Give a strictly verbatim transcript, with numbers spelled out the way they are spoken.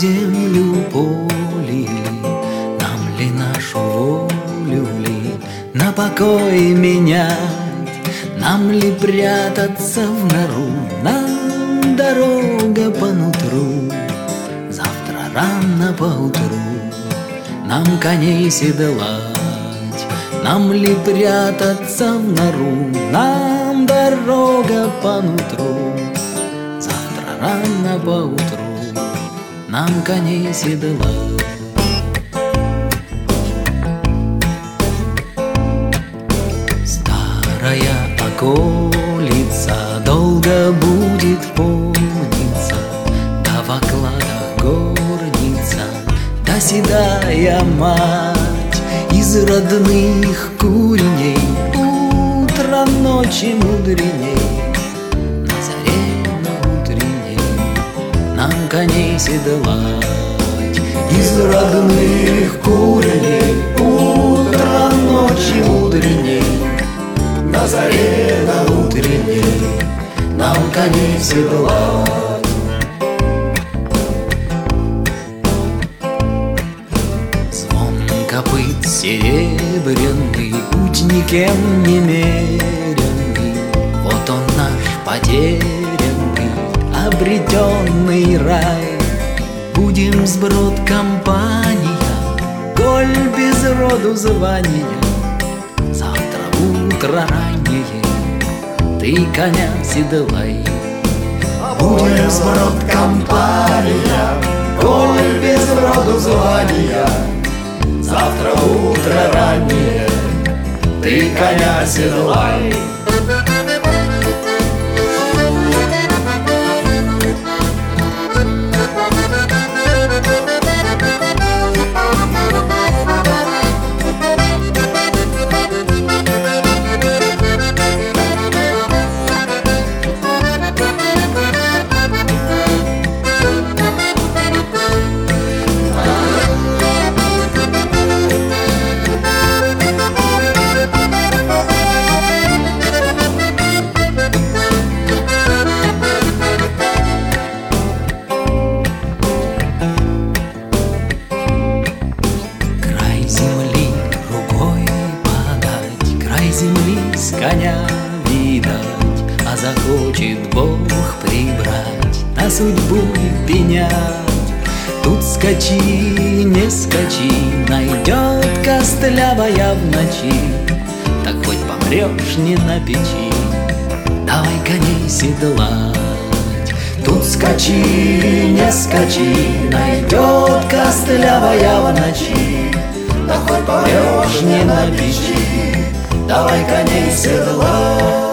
землю полили, нам ли нашу волю ли на покой менять, нам ли прятаться в нору, нам дорога по нутру, завтра рано поутру нам коней седлать, нам ли прятаться в нору, нам дорога по нутру, завтра рано поутру нам коней седлать. Старая околица долго будет помниться, да в окладах горница, да седая мать из родных куреней, утро ночи мудреней, на заре на утренней нам коней седлать. Из родных куреней, утро ночи мудреней, на заре на утренней нам коней седлать. Звон копыт серебряный, путь никем не меренный, вот он наш потерянный, обретенный рай. Будем сброд компания, коль без роду звания, завтра утро раннее ты коня седлай. Будем сброд компания, коль без роду звания, завтра утро раннее ты коня седлай. Земли с коня видать, а захочет Бог прибрать, на судьбу и пенять. Тут скачи, не скачи, найдет костлявая в ночи, так хоть помрешь не на печи, давай коней седлать. Тут скачи, не скачи, найдет костлявая в ночи, так хоть помрешь не на печи, давай коней седлать.